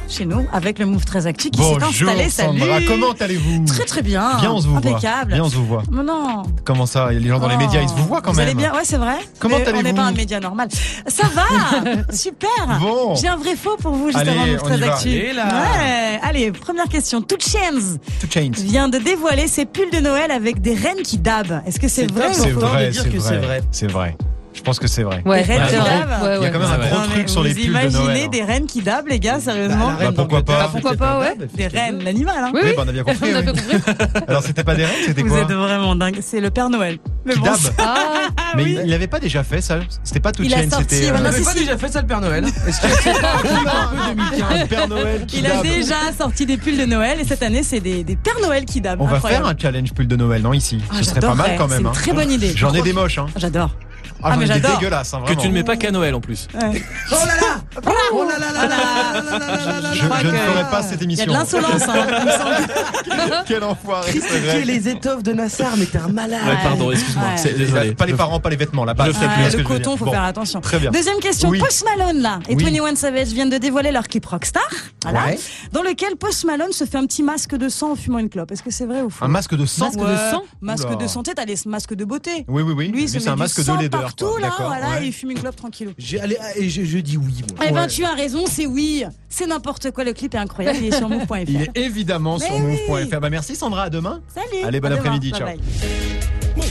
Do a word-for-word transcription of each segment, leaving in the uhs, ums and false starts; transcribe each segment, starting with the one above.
chez nous avec le Move très Actu qui Bonjour, s'est installé. Sandra, Salut. comment allez-vous? Très très bien. Bien, on se vous Impeccable. voit. Bien, on se vous voit. Mais non. Comment ça? Les gens dans les Oh. médias, ils se vous voient quand Vous même. allez bien? Ouais, c'est vrai. Comment Mais allez-vous? On n'est pas un média normal. Ça va. Super. Bon. J'ai un vrai faux pour vous juste Allez, avant Move on très y va. Actu. Et là. Ouais. Allez, première question. Two Chainz To change. vient de dévoiler ses pulls de Noël avec des rennes qui dabent. Est-ce que c'est C'est vrai top, ou C'est faux? important vrai, de dire c'est que c'est vrai. vrai. C'est vrai. Je pense que c'est vrai. Ouais, Des rennes c'est qui vrai. dabent. Ouais, Il y a quand même ouais. un Ouais. gros Non, mais truc sur les vous pulls de Noël. imaginez hein. des rennes qui dabent, les gars, sérieusement? Bah, pourquoi pas. Bah, pourquoi pas, ouais. Des rennes, l'animal, hein? Oui, Oui, oui. bah, on a bien compris. On a oui. bien compris. Alors, c'était pas des rennes, c'était Vous quoi? êtes vraiment dingue. C'est le Père Noël. Mais Qui bon, dab. c'est- Ah, Ah Mais oui. il l'avait pas déjà fait, ça? C'était pas To Il a Change, sorti, c'était. voilà, On Non, n'avait si, pas si. déjà fait ça le Père Noël? Est-ce que c'est pas un peu deux mille quinze? un Père Noël qui Il a dab. déjà sorti des pulls de Noël et cette année, c'est des, des Pères Noël qui dabent. On va Incroyable. faire un challenge pull de Noël, non, ici? Ah, Ce serait pas mal j'adorerais. quand C'est même. une hein. très bonne idée. J'en ai des moches, hein. J'adore. Ah, Ah, j'en mais ai des j'adore. dégueulasses, hein, Que vraiment. tu ne mets pas qu'à Noël en plus. Ouais. Oh là là! Oh là là là là là là là là là Je, là. je ne que- ferai pas cette Il y a émission. de l'insolence. Hein, il me semble. Quel enfoiré, c'est Critiquer vrai. les étoffes de Nassar, mais t'es un malade. Ouais. Pardon, excuse-moi. Ouais. C'est- Désolé. Pas les parents, pas les vêtements, là-bas. Je ferai Ouais, plus, ce que le je veux coton, dire. faut Bon. faire attention. Très bien. Deuxième question. Oui. Post Malone, là, et Oui. vingt et un Savage viennent de dévoiler leur clip Rockstar, voilà, Ouais. dans lequel Post Malone se fait un petit masque de sang en fumant une clope. Est-ce que c'est vrai ou faux? Un masque de sang. Masque de Ouais, sang Masque Oula. de santé, t'as les masques de beauté. Oui, oui, oui. Lui, il se c'est met un du masque de sang laideur. partout, quoi. là, D'accord, voilà, ouais. et il fume une clope tranquillou. J'ai allé, et je, je dis oui, moi. Eh ben, Ouais. tu as raison, c'est oui. C'est n'importe quoi, le clip est incroyable, il est sur move point f r. Il est évidemment sur Mais move oui. point f r. Bah merci Sandra, à demain. Salut. Allez, bon à demain. après-midi, Bye ciao. bye.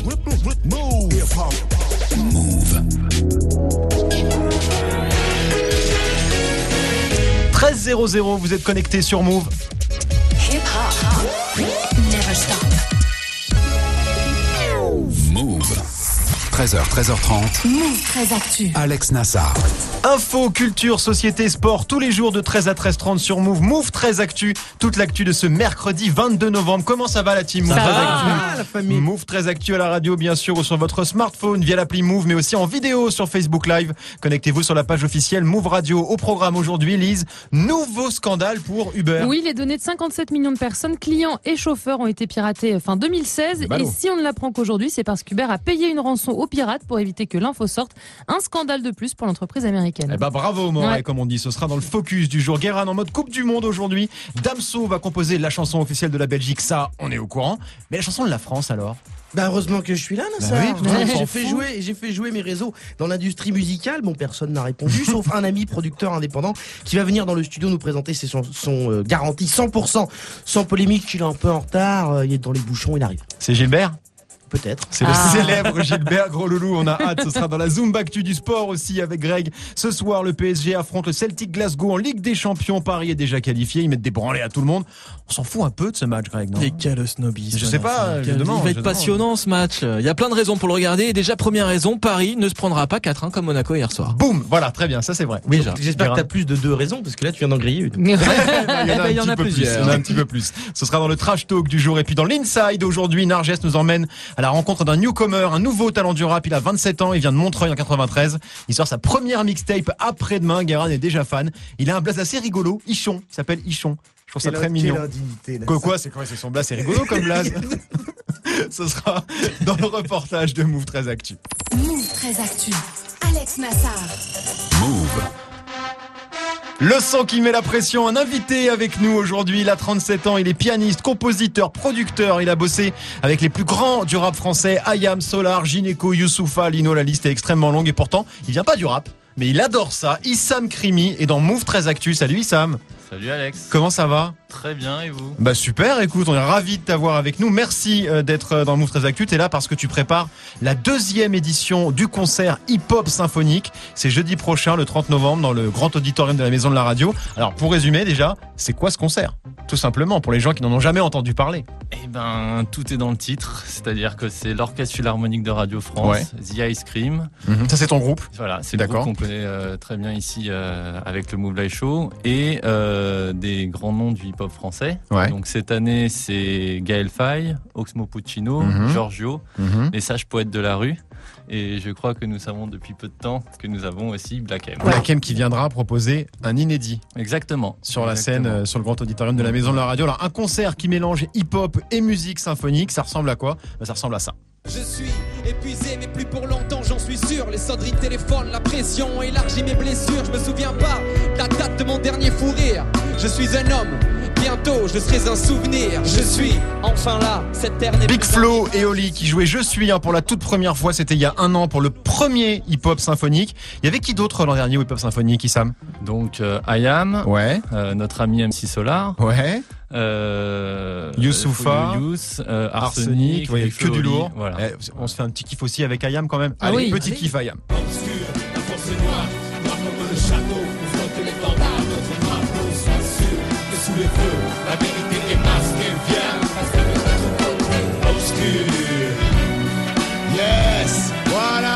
treize zéro zéro, vous êtes connectés sur Move. Hip hop never stop. Move. treize heures, treize heures trente. Move très Actu. Alex Nassar. Info, culture, société, sport, tous les jours de treize à treize trente sur Move. Move treize Actu, toute l'actu de ce mercredi vingt-deux novembre. Comment ça va la team Move Ça treize va. Actu Ah, la famille. Move treize Actu à la radio bien sûr ou sur votre smartphone via l'appli Move mais aussi en vidéo sur Facebook Live. Connectez-vous sur la page officielle Move Radio. Au programme aujourd'hui, Lise, nouveau scandale pour Uber. oui, les données de cinquante-sept millions de personnes, clients et chauffeurs, ont été piratées fin deux mille seize. Des Et ballots. si on ne l'apprend qu'aujourd'hui, c'est parce qu'Uber a payé une rançon aux pirates pour éviter que l'info sorte. Un scandale de plus pour l'entreprise américaine. Eh ben bravo Moret, Ouais. comme on dit, ce sera dans le focus du jour. Guérin en mode Coupe du Monde aujourd'hui. Damso va composer la chanson officielle de la Belgique, ça on est au courant. Mais la chanson de la France alors? Bah heureusement que je suis là, Nassar. Bah oui, putain, on s'en j'ai fait fout. jouer, j'ai fait jouer mes réseaux dans l'industrie musicale. Bon, personne n'a répondu, sauf un ami producteur indépendant qui va venir dans le studio nous présenter ses chansons euh, garanties cent pour cent, sans polémique. Il est un peu en retard, euh, il est dans les bouchons, il arrive. C'est Gilbert? Peut-être. C'est Ah. le célèbre Gilbert Gros Loulou, on a hâte, ce sera dans la Zoom Actu du sport aussi avec Greg. Ce soir, le P S G affronte le Celtic Glasgow en Ligue des Champions. Paris est déjà qualifié, ils mettent des branlées à tout le monde. On s'en fout un peu de ce match, Greg, non? Et quel snobisme. Je sais pas, je Quel- demande, Il va je être demande. passionnant ce match. Il y a plein de raisons pour le regarder. Et déjà, première raison, Paris ne se prendra pas quatre un comme Monaco hier soir. Boum, voilà, très bien, ça c'est vrai. Oui, Déjà. j'espère que t'as plus de deux raisons, parce que là, tu viens d'en griller une. Il y en a, Eh ben, un il y en petit a peu plus, plusieurs. il y en a un petit peu plus. Ce sera dans le trash talk du jour et puis dans l'inside aujourd'hui, Narges nous emmène à la rencontre d'un newcomer, un nouveau talent du rap. Il a vingt-sept ans, il vient de Montreuil en quatre-vingt-treize. Il sort sa première mixtape après-demain. Guérin est déjà fan. Il a un blaze assez rigolo, Ichon. Il s'appelle Ichon. Je trouve ça très mignon. Quoi, quoi, c'est quoi, c'est son blaze, c'est rigolo comme blaze. Ce sera dans le reportage de Move treize Actu. Move très Actu. Alex Nassar. Move. Le son qui met la pression, un invité avec nous aujourd'hui, il a trente-sept ans, il est pianiste, compositeur, producteur, il a bossé avec les plus grands du rap français, Ayam, Solar, Gynéco, Youssoupha, Lino, la liste est extrêmement longue et pourtant, il vient pas du rap, mais il adore ça. Issam Krimi est dans Move treize Actu. Salut Issam. Salut Alex. Comment ça va? Très bien, et vous? Bah super, écoute, on est ravis de t'avoir avec nous. Merci euh, d'être euh, dans Move treize Actu. T'es là parce que tu prépares la deuxième édition du concert hip-hop symphonique. C'est jeudi prochain, le trente novembre, dans le grand auditorium de la Maison de la Radio. Alors pour résumer déjà, c'est quoi ce concert? Tout simplement, pour les gens qui n'en ont jamais entendu parler. Eh ben, tout est dans le titre, c'est-à-dire que c'est l'Orchestre Philharmonique de Radio France, Ouais. The Ice Cream. Ça c'est ton groupe? Voilà, c'est le D'accord. groupe qu'on connaît euh, très bien ici euh, avec le Move Live Show et euh, des grands noms du hip-hop français. Ouais. Donc cette année, c'est Gaël Faye, Oxmo Puccino, Mhm. Giorgio, Mhm. les sages poètes de la rue. Et je crois que nous savons depuis peu de temps que nous avons aussi Black M. Black M qui viendra proposer un inédit Exactement. sur la Exactement. scène, euh, sur le grand auditorium de la Maison de la Radio. Alors un concert qui mélange hip-hop et musique symphonique, ça ressemble à quoi? Bah, ça ressemble à ça. Je suis, et puis épuisé, mais plus pour longtemps, j'en suis sûr. Les sonneries de téléphone, la pression ont élargi mes blessures. Je me souviens pas de la date de mon dernier fou rire. Je suis un homme, bientôt je serai un souvenir. Je suis enfin là, cette terre n'est Big plus Flo et Oli qui jouaient Je suis hein, pour la toute première fois, c'était il y a un an pour le premier hip-hop symphonique. Il y avait qui d'autre l'an dernier au hip-hop symphonique, Issam? Donc euh, I Am, Ouais, euh, notre ami M C Solar, ouais, euh, Youssoufa, Youssou, euh, Arsenic, Arsenic, ouais, Big que Flo, du Oli, lourd. Voilà. Eh, on se fait un petit kiff aussi avec Ayam quand même. Ah Allez, oui, petit allez. kiff Ayam. Yes, voilà.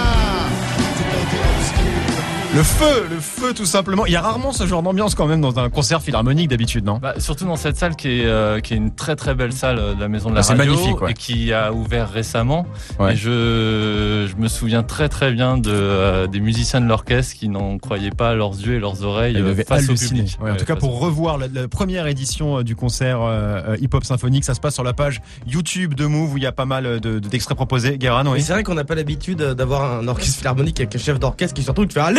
Le feu, le feu tout simplement. Il y a rarement ce genre d'ambiance quand même dans un concert philharmonique d'habitude, non? Bah, surtout dans cette salle qui est, euh, qui est une très très belle salle euh, de la Maison de la Ah, c'est Radio magnifique, ouais. et qui a ouvert récemment. Ouais. Et je, je me souviens très très bien de, euh, des musiciens de l'orchestre qui n'en croyaient pas leurs yeux et leurs oreilles Elle euh, devait face au halluciner. public. Ouais, en Ouais, tout cas, face pour au- revoir la, la première édition euh, du concert euh, euh, hip-hop symphonique, ça se passe sur la page YouTube de Move où il y a pas mal de, de- d'extraits proposés. Guérin, Mais oui. c'est vrai qu'on n'a pas l'habitude d'avoir un orchestre philharmonique avec un chef d'orchestre qui surtout te fait allez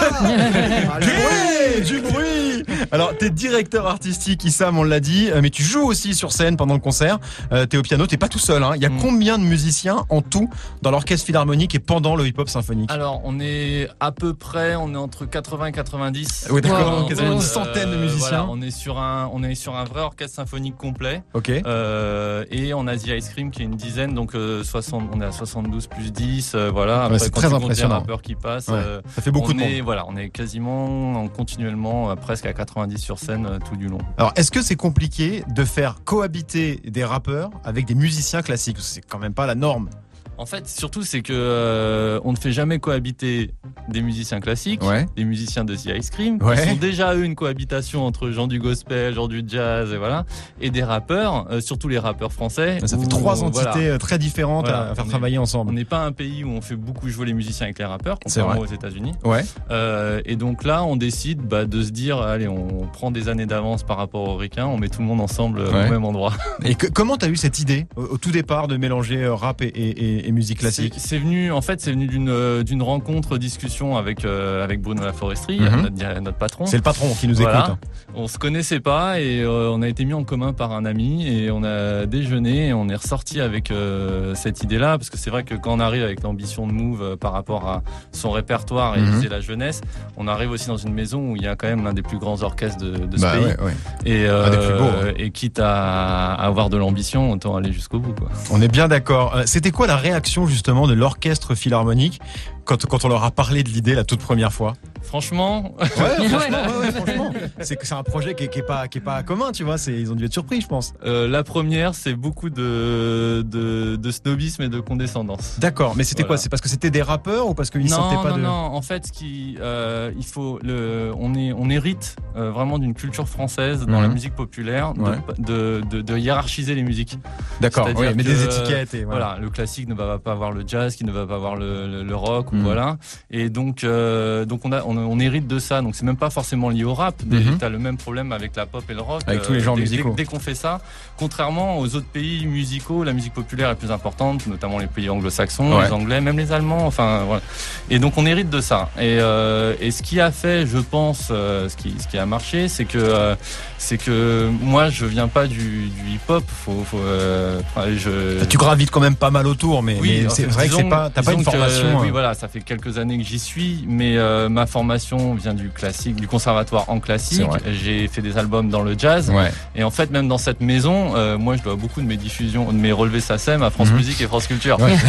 là. Du bruit, du bruit. Alors, t'es directeur artistique, Issam, on l'a dit, euh, mais tu joues aussi sur scène pendant le concert. Euh, t'es au piano, t'es pas tout seul. Hein. Il y a Mm. combien de musiciens en tout dans l'orchestre philharmonique et pendant le hip-hop symphonique? Alors, on est à peu près, on est entre quatre-vingts et quatre-vingt-dix. Oui, d'accord, En quasiment une fait, centaine de euh, musiciens. voilà, on est sur un, on est sur un vrai orchestre symphonique complet. Ok. Euh, et on a The Ice Cream qui est une dizaine, donc euh, soixante, on est à soixante-douze plus dix. Euh, voilà. Après, c'est quand très tu comptes les impressionnant. rappeurs qui passent, Ouais, euh, ça fait beaucoup on de monde. est, voilà, on est quasiment en- continuellement euh, presque à quatre-vingt-dix sur scène euh, tout du long. Alors, est-ce que c'est compliqué de faire cohabiter des rappeurs avec des musiciens classiques? C'est quand même pas la norme. En fait, surtout, c'est que euh, on ne fait jamais cohabiter des musiciens classiques, Ouais. des musiciens de The Ice Cream, Ouais. qui sont déjà eux une cohabitation entre gens du gospel, gens du jazz, et voilà, et des rappeurs, euh, surtout les rappeurs français. Ça fait où, trois voilà, entités euh, très différentes Voilà, à faire on est- travailler on ensemble. n'est pas un pays où on fait beaucoup jouer les musiciens avec les rappeurs, C'est contrairement aux vrai. États-Unis. Ouais. Euh, et donc là, on décide bah, de se dire, allez, on prend des années d'avance par rapport aux Ricains, on met tout le monde ensemble euh, Ouais. au même endroit. Et que- comment t'as eu cette idée au, au tout départ de mélanger euh, rap et, et- et- et musique classique? C'est c'est venu, en fait, c'est venu d'une euh, d'une rencontre, discussion avec euh, avec Bruno Laforesterie, Mhm. notre, di- notre patron. C'est le patron qui nous Voilà. écoute. On se connaissait pas et euh, on a été mis en commun par un ami et on a déjeuné et on est ressorti avec euh, cette idée-là parce que c'est vrai que quand on arrive avec l'ambition de Move euh, par rapport à son répertoire et Mhm. viser la jeunesse, on arrive aussi dans une maison où il y a quand même l'un des plus grands orchestres de, de ce Bah pays ouais, ouais. et, euh, Un des plus beaux, hein. et quitte à, à avoir de l'ambition, autant aller jusqu'au bout, quoi. On est bien d'accord. Euh, C'était quoi la réaction justement de l'orchestre philharmonique quand, quand on leur a parlé de l'idée la toute première fois? Franchement, Ouais, franchement, ouais, ouais, franchement. C'est que c'est un projet qui est, qui est pas qui est pas commun, tu vois. C'est ils ont dû être surpris, je pense. euh, la première, c'est beaucoup de, de, de snobisme et de condescendance. D'accord, mais c'était Voilà. quoi? C'est parce que c'était des rappeurs ou parce qu'ils non, sentaient pas non, de. non. En fait, ce qui, euh, il faut le, on est, on hérite euh, vraiment d'une culture française dans Mhm. la musique populaire de, Ouais. de, de, de hiérarchiser les musiques. D'accord, C'est-à-dire oui, mais que, des étiquettes et voilà. Voilà, le classique ne va pas avoir le jazz, qui ne va pas avoir le, le, le rock, Mhm. ou voilà. Et donc, euh, donc on a, on, on hérite de ça. Donc c'est même pas forcément lié au rap. Mhm. T'as le même problème avec la pop et le rock. Avec tous les genres dès, musicaux. Dès, dès qu'on fait ça, contrairement aux autres pays musicaux, la musique populaire est plus importante, notamment les pays anglo-saxons, Ouais. les anglais, même les allemands. Enfin voilà. Et donc on hérite de ça. Et, euh, et ce qui a fait, je pense, euh, ce qui, ce qui a marché, c'est que, euh, c'est que moi je viens pas du, du hip-hop. Faut, faut, euh, enfin, je, Tu gravites quand même pas mal autour, mais, mais en c'est fait, vrai que disons- c'est pas, t'as pas disons une que, formation. oui, euh, voilà, ça fait quelques années que j'y suis, mais euh, ma formation vient du classique, du conservatoire en classique. C'est vrai. J'ai fait des albums dans le jazz, Ouais. et en fait, même dans cette maison, euh, moi, je dois beaucoup de mes diffusions, de mes relevés S A C E M à France Mhm. Musique et France Culture. Ouais.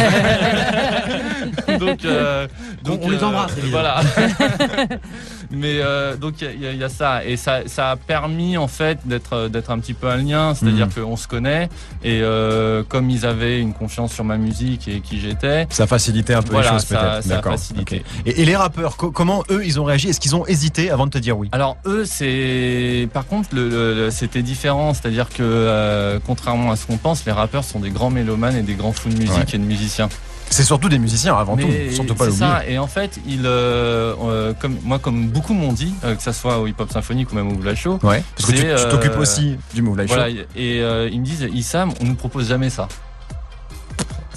donc, euh, donc, On les embrasse, évidemment. Voilà. Mais euh, donc il y, a- il y a ça et ça, ça a permis en fait d'être d'être un petit peu un lien, c'est-à-dire Mhm. qu'on se connaît et euh, comme ils avaient une confiance sur ma musique et qui j'étais, Ça facilitait un peu voilà, les choses ça, peut-être. ça a D'accord. facilité. Ok. Et, et les rappeurs, co- comment eux ils ont réagi? Est-ce qu'ils ont hésité avant de te dire oui? Alors eux, c'est par contre le, le- le- c'était différent, c'est-à-dire que euh, contrairement à ce qu'on pense, les rappeurs sont des grands mélomanes et des grands fous de musique Ouais. et de musiciens. C'est surtout des musiciens avant Mais tout, surtout pas c'est l'oublier. ça. Et en fait, ils, euh, euh, comme moi, comme beaucoup m'ont dit, euh, que ça soit au hip-hop symphonique ou même au Mouv'La Show. Ouais, parce que tu c'est, tu t'occupes euh, aussi du Mouv'La Show. Voilà. Et euh, ils me disent, Issam, on nous propose jamais ça. Ouais,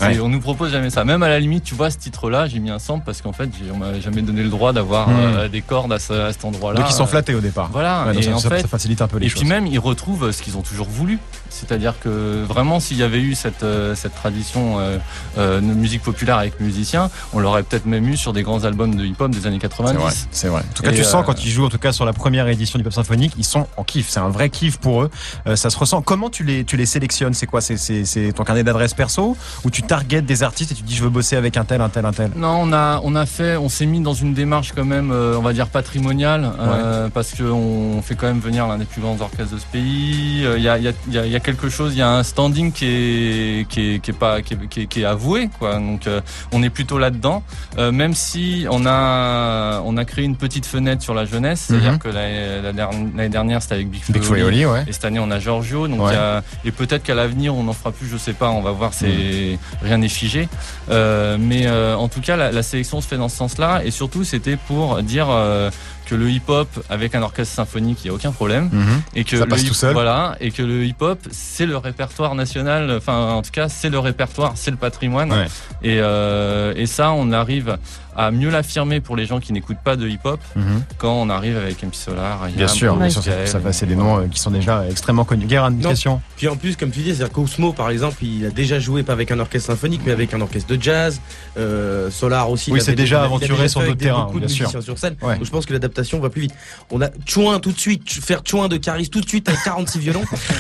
C'est- Ouais. On nous propose jamais ça. Même à la limite, tu vois, ce titre-là, j'ai mis un sample parce qu'en fait, j'ai- on m'a jamais donné le droit d'avoir Mmh. euh, des cordes à, ce, à cet endroit-là. Donc ils sont Euh, flattés au départ. Voilà. Ouais, donc et ça, en ça- fait, ça facilite un peu les et choses. puis même, ils retrouvent ce qu'ils ont toujours voulu. C'est-à-dire que vraiment, s'il y avait eu cette, euh, cette tradition euh, euh, de musique populaire avec musiciens, on l'aurait peut-être même eu sur des grands albums de hip-hop des années C'est vrai, quatre-vingt-dix. c'est vrai. En tout cas, Et tu euh, sens quand ils jouent, en tout cas sur la première édition du Pop Symphonique, ils sont en kiff. C'est un vrai kiff pour eux. Euh, ça se ressent. Comment tu les, tu les sélectionnes? C'est quoi? C'est, c'est, c'est ton carnet d'adresses perso ou tu targetes des artistes et tu te dis je veux bosser avec un tel, un tel, un tel? Non, on a, on a fait, on s'est mis dans une démarche quand même, euh, on va dire patrimoniale, euh, parce que on fait quand même venir l'un des plus grands orchestres de ce pays. Il euh, y, a, y, a, y, a, y a quelque chose, il y a un standing qui est, qui est, qui est pas, qui est, qui est, qui est avoué, quoi. Donc, euh, on est plutôt là-dedans, euh, même si on a, on a créé une petite fenêtre sur la jeunesse, c'est-à-dire Mhm. que l'année, la dernière, l'année dernière c'était avec Big Big Flo et Oli. Oli, ouais. Et cette année, on a Giorgio. Donc, Ouais. il y a, et peut-être qu'à l'avenir, on en fera plus, je sais pas, on va voir, c'est, rien n'est figé. Euh, mais euh, en tout cas, la, la sélection se fait dans ce sens-là. Et surtout, c'était pour dire euh, que le hip-hop, avec un orchestre symphonique, il n'y a aucun problème. Mhm. Et que Ça le passe hip- tout seul. Voilà, et que le hip-hop, c'est le répertoire national. Enfin, en tout cas, c'est le répertoire, c'est le patrimoine. Ouais. Et, euh, et ça, on arrive à mieux l'affirmer pour les gens qui n'écoutent pas de hip-hop Mhm. quand on arrive avec M P Solar. Bien sûr, bien sûr, ça, Michael, ça va, c'est des noms euh, qui sont déjà extrêmement connus. Guérin, une Non. question? Puis en plus, comme tu dis, c'est Cosmo par exemple, il a déjà joué pas avec un orchestre symphonique, mais avec un orchestre de jazz. Euh, Solar aussi. Oui, il c'est avait- déjà il a- il a aventuré déjà sur fait d'autres avec des- terrains, beaucoup de bien sûr. musiciens sur scène. Ouais. Donc je pense que l'adaptation va plus vite. On a Chouin tout de suite, faire Chouin de Caris tout de suite avec quarante-six violons,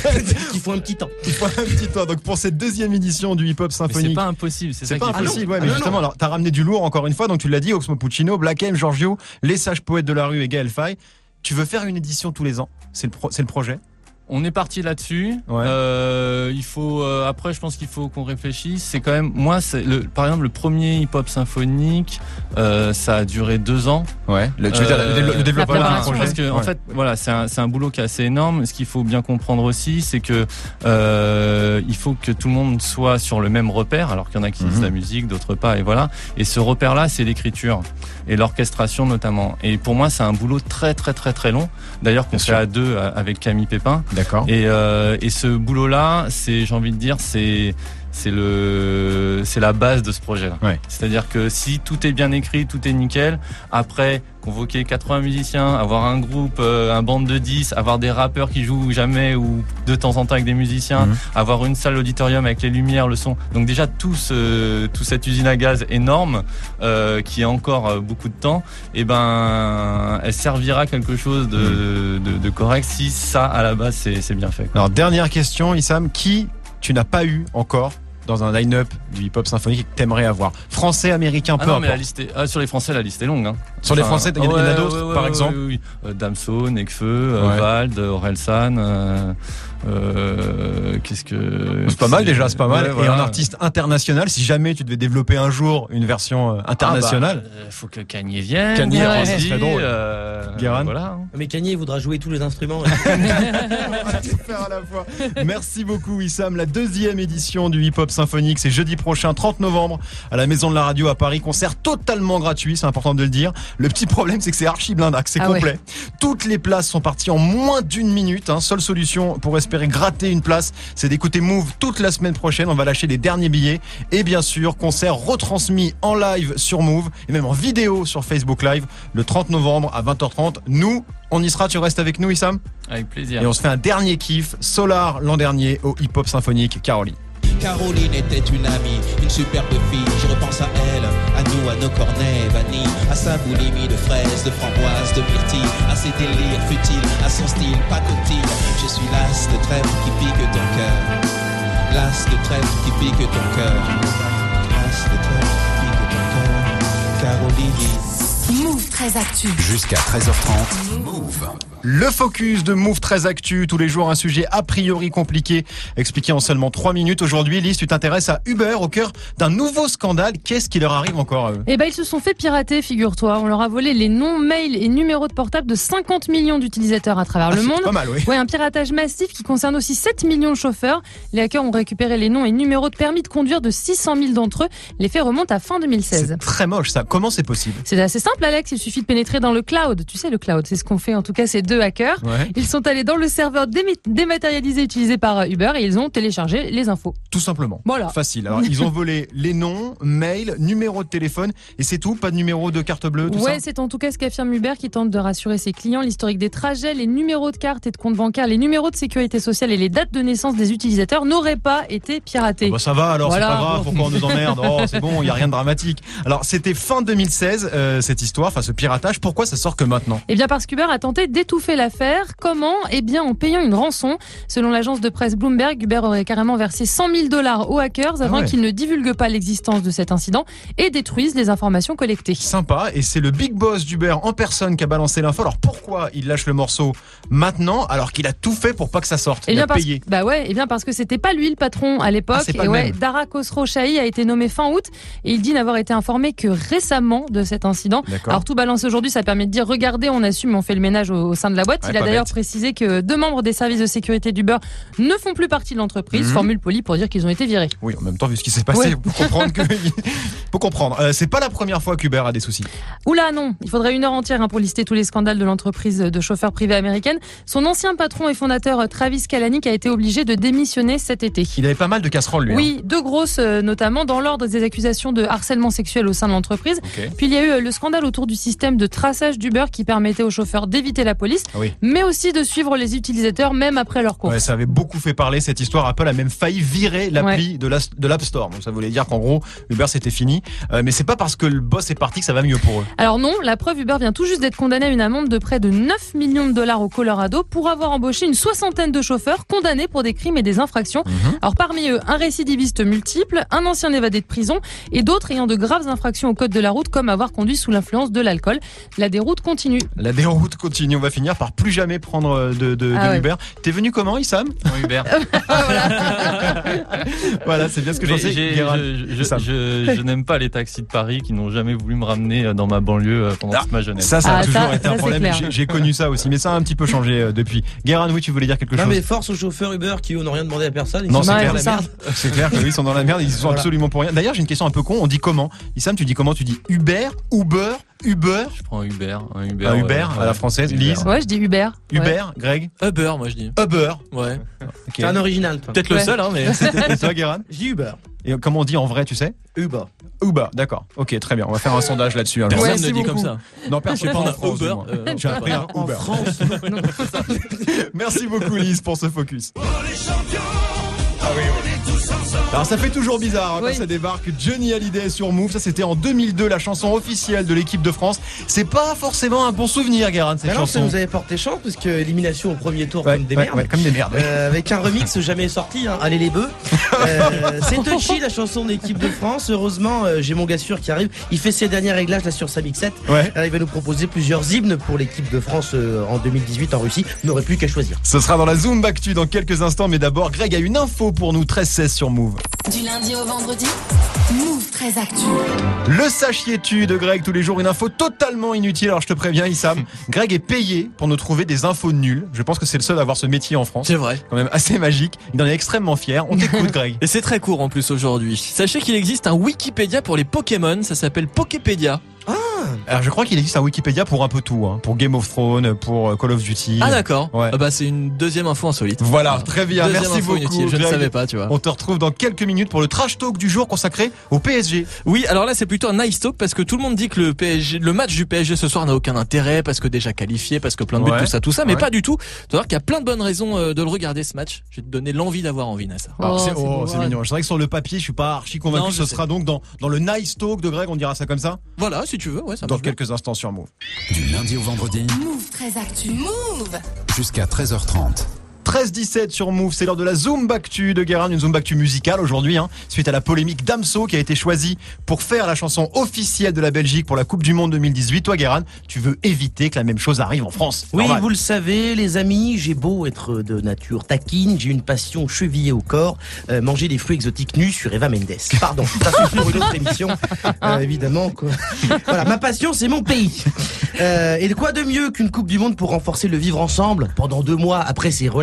il faut un petit temps. Il faut un petit temps. Donc pour cette deuxième édition du hip-hop Mais c'est symphonique. pas impossible, c'est ça C'est qui pas est fou. impossible, ouais, Ah mais non, justement, non. alors, t'as ramené du lourd encore une fois, donc tu l'as dit, Oxmo Puccino, Black M, Giorgio, les sages poètes de la rue et Gaël Faye. Tu veux faire une édition tous les ans? C'est le, pro- c'est le projet? On est parti là-dessus. Ouais. Euh, il faut euh, après, je pense qu'il faut qu'on réfléchisse. C'est quand même moi, c'est le, par exemple, le premier hip-hop symphonique, euh, ça a duré deux ans. Ouais. Le, tu veux dire le, Euh, dévelop- le développement la du préparation, projet? Parce que en Ouais. fait, voilà, c'est un, c'est un boulot qui est assez énorme. Ce qu'il faut bien comprendre aussi, c'est que euh, il faut que tout le monde soit sur le même repère. Alors qu'il y en a qui disent Mhm. la musique, d'autres pas, et voilà. Et ce repère-là, c'est l'écriture et l'orchestration notamment. Et pour moi, c'est un boulot très très très très long. D'ailleurs, qu'on Bien fait sûr. à deux euh, avec Camille Pépin. D'accord. Et, euh, et ce boulot-là, c'est, j'ai envie de dire, c'est c'est le c'est la base de ce projet-là. Ouais. C'est-à-dire que si tout est bien écrit, tout est nickel. Après, convoquer quatre-vingts musiciens, avoir un groupe, euh, un band de dix, avoir des rappeurs qui jouent jamais ou de temps en temps avec des musiciens, Mhm. avoir une salle auditorium avec les lumières, le son. Donc déjà tout ce tout cette usine à gaz énorme euh, qui a encore euh, beaucoup de temps, et ben elle servira à quelque chose de, de, de correct si ça à la base c'est c'est bien fait. quoi. Alors, dernière question, Issam, qui tu n'as pas eu encore dans un line-up du hip-hop symphonique et que t'aimerais avoir? Français, américain, Ah peu non, mais la importe. liste est- ah, sur les Français, la liste est longue. Hein. Sur les Français, il y en a- il y en a d'autres, ouais, ouais, par ouais, exemple oui, oui, oui. Euh, Damso, Nekfeu, euh, Ouais. Vald, Orelsan. Euh, euh, qu'est-ce que. C'est pas mal déjà, c'est pas mal. Ouais, Et voilà. un artiste international, si jamais tu devais développer un jour une version euh, internationale. Ah bah, euh, faut que Kanye vienne. Kanye, aussi, ouais, ce serait drôle. euh, Guérin. Voilà. hein. Mais Kanye voudra jouer tous les instruments. On va tout faire à la fois. Merci beaucoup Issam. La deuxième édition du Hip Hop Symphonique, c'est jeudi prochain, trente novembre, à la Maison de la Radio à Paris. Concert totalement gratuit, c'est important de le dire. Le petit problème, c'est que c'est archi blindac, c'est Ah complet. Toutes les places sont parties en moins d'une minute. Hein. Seule solution pour espérer gratter une place, c'est d'écouter Move toute la semaine prochaine. On va lâcher les derniers billets. Et bien sûr, concert retransmis en live sur Move et même en vidéo sur Facebook Live le trente novembre à vingt heures trente. Nous, on y sera. Tu restes avec nous, Issam? Avec plaisir. Et on se fait un dernier kiff, Solar l'an dernier au Hip Hop Symphonique. Caroline. Caroline était une amie, une superbe fille. Je repense à elle, à nous, à nos cornets vanille, à sa boulimie de fraises, de framboises, de myrtilles, à ses délires futiles, à son style pacotille. Je suis l'as de trèfle qui pique ton cœur. L'as de trèfle qui pique ton cœur. L'as de trèfle qui pique ton cœur. Caroline. Move très actu. Jusqu'à treize heures trente. Move. Le focus de Move très actu, tous les jours un sujet a priori compliqué, expliqué en seulement trois minutes. Aujourd'hui, Lise, tu t'intéresses à Uber au cœur d'un nouveau scandale. Qu'est-ce qui leur arrive encore à eux? Eh ben, ils se sont fait pirater, figure-toi. On leur a volé les noms, mails et numéros de portable de cinquante millions d'utilisateurs à travers Ah, le c'est monde. pas mal, oui. Ouais, un piratage massif qui concerne aussi sept millions de chauffeurs. Les hackers ont récupéré les noms et numéros de permis de conduire de six cent mille d'entre eux. Les faits remontent à fin deux mille seize. C'est très moche ça. Comment c'est possible? C'est assez simple, Alex. Il suffit de pénétrer dans le cloud. Tu sais, le cloud, c'est ce qu'on fait en tout cas ces deux deux hackers. Ouais. Ils sont allés dans le serveur démi- dématérialisé utilisé par Uber et ils ont téléchargé les infos. Tout simplement. Voilà. Facile. Alors, ils ont volé les noms, mails, numéros de téléphone et c'est tout. Pas de numéro de carte bleue, tout Ouais, ça. c'est en tout cas ce qu'affirme Uber qui tente de rassurer ses clients. L'historique des trajets, les numéros de carte et de compte bancaire, les numéros de sécurité sociale et les dates de naissance des utilisateurs n'auraient pas été piratés. Ah bah ça va alors, Voilà. c'est pas grave, pourquoi on nous emmerde? Oh, c'est bon, il y a rien de dramatique. Alors, c'était fin deux mille seize, euh, cette histoire, enfin ce piratage. Pourquoi ça sort que maintenant? Eh bien parce qu'Uber a tenté d'étouffer l'affaire. Comment? Eh bien en payant une rançon. Selon l'agence de presse Bloomberg, Uber aurait carrément versé cent mille dollars aux hackers afin Ah ouais. qu'ils ne divulguent pas l'existence de cet incident et détruisent les informations collectées. Sympa, et c'est le big boss d'Uber en personne qui a balancé l'info. Alors pourquoi il lâche le morceau maintenant alors qu'il a tout fait pour pas que ça sorte? Eh Il bien a parce, payé. bah ouais, eh bien parce que c'était pas lui le patron à l'époque. Ah, c'est pas et le ouais, même. Dara Khosrow-Shahi a été nommé fin août et il dit n'avoir été informé que récemment de cet incident. D'accord. Alors tout balancer aujourd'hui, ça permet de dire regardez, on assume, on fait le ménage au, au sein de la boîte. Ouais, il a pas d'ailleurs bête. précisé que deux membres des services de sécurité d'Uber ne font plus partie de l'entreprise. Mhm. Formule polie pour dire qu'ils ont été virés. Oui, en même temps, vu ce qui s'est passé, Ouais. pour comprendre que. Faut comprendre. Euh, c'est pas la première fois qu'Uber a des soucis. Oula non, il faudrait une heure entière hein, pour lister tous les scandales de l'entreprise de chauffeurs privés américaine. Son ancien patron et fondateur Travis Kalanick a été obligé de démissionner cet été. Il avait pas mal de casseroles, lui. Oui, deux grosses euh, notamment dans l'ordre des accusations de harcèlement sexuel au sein de l'entreprise. Hein. Ok. Puis il y a eu euh, le scandale autour du système de traçage d'Uber qui permettait aux chauffeurs d'éviter la police, Ah oui. mais aussi de suivre les utilisateurs même après leur course. Ouais, ça avait beaucoup fait parler cette histoire. Apple a même failli virer l'appli de la- de l'App Store. Donc ça voulait dire qu'en gros, Uber c'était fini. Euh, mais c'est pas parce que le boss est parti que ça va mieux pour eux. Alors non, la preuve, Uber vient tout juste d'être condamné à une amende de près de neuf millions de dollars au Colorado pour avoir embauché une soixantaine de chauffeurs condamnés pour des crimes et des infractions. Mhm. Alors parmi eux, un récidiviste multiple, un ancien évadé de prison et d'autres ayant de graves infractions au code de la route comme avoir conduit sous l'influence de l'alcool. La déroute continue. La déroute continue. On va finir par plus jamais prendre de, de, Ah de ouais. Uber. T'es venu comment, Issam? En Uber. Voilà, c'est bien ce que j'en Mais sais. j'ai- Guérin. je, je- Issam. je- je n'aime pas les taxis de Paris qui n'ont jamais voulu me ramener euh, dans ma banlieue euh, pendant Ah, toute ma jeunesse. Ça, ça a Ah, toujours ça- été ça, un c'est problème. clair. J'ai- J'ai connu ça aussi, mais ça a un petit peu changé euh, depuis. Guérin, oui, tu voulais dire quelque Non chose? mais force aux chauffeurs Uber qui eux n'ont rien demandé à personne. Ils Non, sont c'est dans clair. la c'est ça. merde. C'est clair que oui, ils sont dans la merde, ils sont Voilà. absolument pour rien. D'ailleurs, j'ai une question un peu con. On dit comment? Issam, tu dis comment? Tu dis Uber, Uber, Uber, Je prends un Uber, un Uber, un Uber ouais, à la ouais. française. Uber. Lise, Ouais, je dis Uber. Ouais. Uber, Greg, Uber, moi je dis. Uber. Ouais. Ok. C'est un original. toi. Peut-être le Ouais. seul, hein, mais. Et toi, Guérin? Je dis Uber. Et comment on dit en vrai, tu sais? Uber. Uber, d'accord. Ok, très bien. On va faire un sondage là-dessus un jour. Personne Ouais, ne c'est dit beaucoup. comme ça. Non, personne Je pas prends en un France, Uber. du moins. euh, J'ai appris un En Uber. France. Merci beaucoup, Lise, pour ce focus. Ah oui, oui. Alors ça fait toujours bizarre hein, quand Oui. ça débarque. Johnny Hallyday sur Move, ça c'était en deux mille deux, la chanson officielle de l'équipe de France. C'est pas forcément un bon souvenir, Guérin, cette Mais non, ça chanson. nous avait porté chance parce que élimination au premier tour Ouais, comme des ouais, merdes. ouais, comme des merdes. Euh, avec un remix jamais sorti, hein. Allez les bœufs. Euh, c'est touchy la chanson de l'équipe de France. Heureusement, euh, j'ai mon gars sûr qui arrive. Il fait ses derniers réglages là sur sa mixette. Ouais. Alors, il va nous proposer plusieurs hymnes pour l'équipe de France euh, en deux mille dix-huit en Russie. On n'aurait plus qu'à choisir. Ce sera dans la Zoom Actu dans quelques instants, mais d'abord, Greg a une info pour nous, treize seize sur Move. Du lundi au vendredi, Move très Actu. Le sachiez-tu de Greg, tous les jours, une info totalement inutile. Alors je te préviens, Issam, Greg est payé pour nous trouver des infos nulles. Je pense que c'est le seul à avoir ce métier en France. C'est vrai. Quand même assez magique. Il en est extrêmement fier. On t'écoute, Greg. Et c'est très court en plus aujourd'hui. Sachez qu'il existe un Wikipédia pour les Pokémon, ça s'appelle Poképédia. Alors je crois qu'il existe un Wikipédia pour un peu tout, hein. Pour Game of Thrones, pour euh, Call of Duty. Ah d'accord. Ouais. Ah bah c'est une deuxième info insolite. Voilà, très bien. Deuxième Merci info beaucoup, inutile, je ne Greg. savais pas, tu vois. On te retrouve dans quelques minutes pour le trash talk du jour consacré au P S G. Oui, alors là c'est plutôt un nice talk parce que tout le monde dit que le P S G, le match du P S G ce soir n'a aucun intérêt parce que déjà qualifié, parce que plein de buts, Ouais. tout ça, tout ça, mais Ouais. pas du tout. Tu vas voir qu'il y a plein de bonnes raisons euh, de le regarder ce match. Je vais te donner l'envie d'avoir envie, Nassa. Alors, Oh, c'est c'est oh, beau, c'est ouais. mignon. C'est vrai que sur le papier, je suis pas archi convaincu Non, que je ce sais. sera donc dans, dans le nice talk de Greg, on dira ça comme ça, Voilà, si tu veux, ouais, ça dans marche bien. quelques instants sur Move. Du lundi au vendredi, Move très Actu. Move. jusqu'à treize heures trente. treize dix-sept sur Move, c'est l'heure de la Zoom Actu de Guérin, une Zoom Actu musicale aujourd'hui, hein, suite à la polémique Damso qui a été choisi pour faire la chanson officielle de la Belgique pour la Coupe du Monde deux mille dix-huit. Toi, Guérin, tu veux éviter que la même chose arrive en France. Oui, Normal. vous le savez, les amis, j'ai beau être de nature taquine, j'ai une passion chevillée au corps, euh, manger des fruits exotiques nus sur Eva Mendes. Pardon, ça c'est pour une autre émission, euh, évidemment. Quoi. Voilà, ma passion, c'est mon pays. Euh, et de quoi de mieux qu'une Coupe du Monde pour renforcer le vivre ensemble pendant deux mois après ces relâches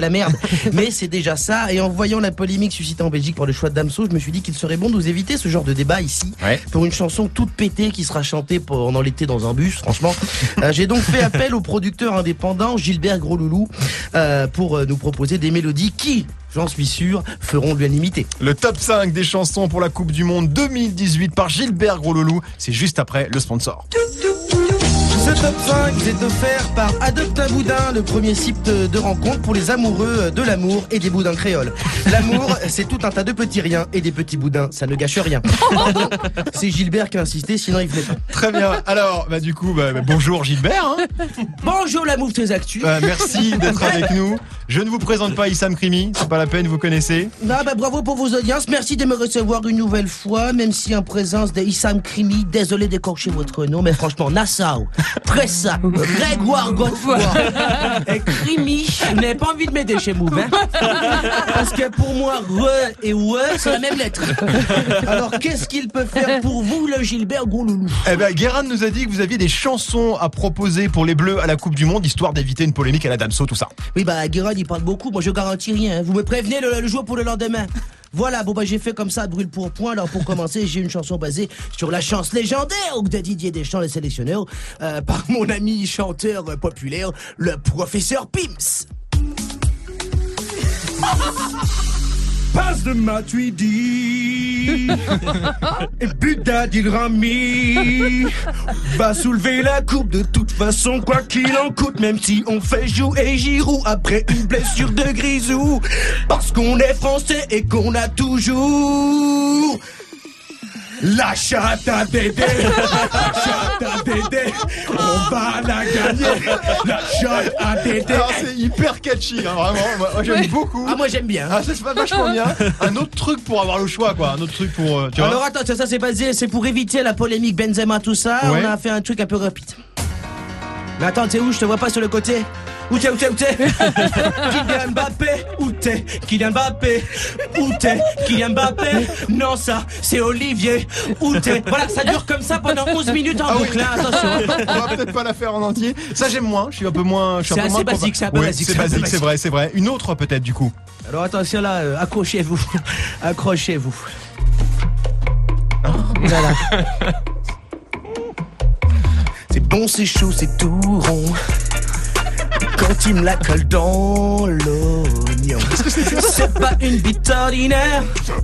la merde. Mais c'est déjà ça. Et en voyant la polémique suscitée en Belgique par le choix de Damso, je me suis dit qu'il serait bon de nous éviter ce genre de débat ici. Ouais. Pour une chanson toute pétée qui sera chantée pendant l'été dans un bus, franchement. euh, j'ai donc fait appel au producteur indépendant Gilbert Grosloulou euh, pour euh, nous proposer des mélodies qui, j'en suis sûr, feront de l'unanimité. Le top cinq des chansons pour la Coupe du Monde deux mille dix-huit par Gilbert Grosloulou. C'est juste après le sponsor. Ce top cinq vous est offert par Adopte un boudin, le premier site de rencontre pour les amoureux de l'amour et des boudins créoles. L'amour, c'est tout un tas de petits riens et des petits boudins, ça ne gâche rien. Pardon, c'est Gilbert qui a insisté, sinon il venait pas. Très bien. Alors, bah du coup, bah, bah, bonjour Gilbert. Hein. Bonjour la Mouve Très Actu. Euh, merci d'être avec nous. Je ne vous présente pas Issam Krimi, c'est pas la peine, vous connaissez. Non, bah bravo pour vos audiences, merci de me recevoir une nouvelle fois, même si en présence de Issam Krimi, désolé d'écorcher votre nom, mais franchement, Nassau, Pressa, Grégoire Godefroy et Krimi, je n'ai pas envie de m'aider chez Mouve, hein. Parce que pour moi, re et ouais, c'est la même lettre. Alors, qu'est-ce qu'il peut faire pour vous, le Gilbert Grosloulou? Eh ben, Guérin nous a dit que vous aviez des chansons à proposer pour les Bleus à la Coupe du Monde, histoire d'éviter une polémique à la Damso, tout ça. Oui, bah, Guérin, il parle beaucoup, moi je garantis rien, vous me prévenez le, le jour pour le lendemain. Voilà, bon bah j'ai fait comme ça, brûle pour point. Alors pour commencer, j'ai une chanson basée sur la chance légendaire de Didier Deschamps, le sélectionneur, euh, par mon ami chanteur populaire, le professeur Pims. Passe de Matuidi et Buda Dilrami va soulever la coupe de toute façon, quoi qu'il en coûte, même si on fait jouer Giroud après une blessure de Grisou, parce qu'on est français et qu'on a toujours la chatte à Dédé, la chatte à Dédé, on va la gagner, la chatte à Dédé. Alors c'est hyper catchy, hein, vraiment, moi, moi j'aime beaucoup. Ah moi j'aime bien. Ah ça c'est pas vachement bien. Un autre truc pour avoir le choix quoi, un autre truc pour... Euh, tu vois. Alors attends, ça, ça c'est basé, c'est pour éviter la polémique Benzema tout ça, ouais. On a fait un truc un peu rapide. Mais attends, t'es où? Je te vois pas sur le côté. Où t'es, où t'es, où t'es? Kylian Mbappé, où t'es? Kylian Mbappé, où t'es? Kylian Mbappé, non ça, c'est Olivier, où t'es? Voilà, ça dure comme ça pendant onze minutes en ah boucle, oui. hein, attention. On va peut-être pas la faire en entier. Ça j'aime moins, je suis un peu moins... C'est assez basique, c'est un peu ouais, basique. C'est basique, c'est vrai, c'est vrai. Une autre peut-être du coup. Alors attention là, euh, accrochez-vous, accrochez-vous. Voilà. C'est bon, c'est chaud, c'est tout rond. Quand il me la colle dans l'oignon. C'est pas une bite ordinaire,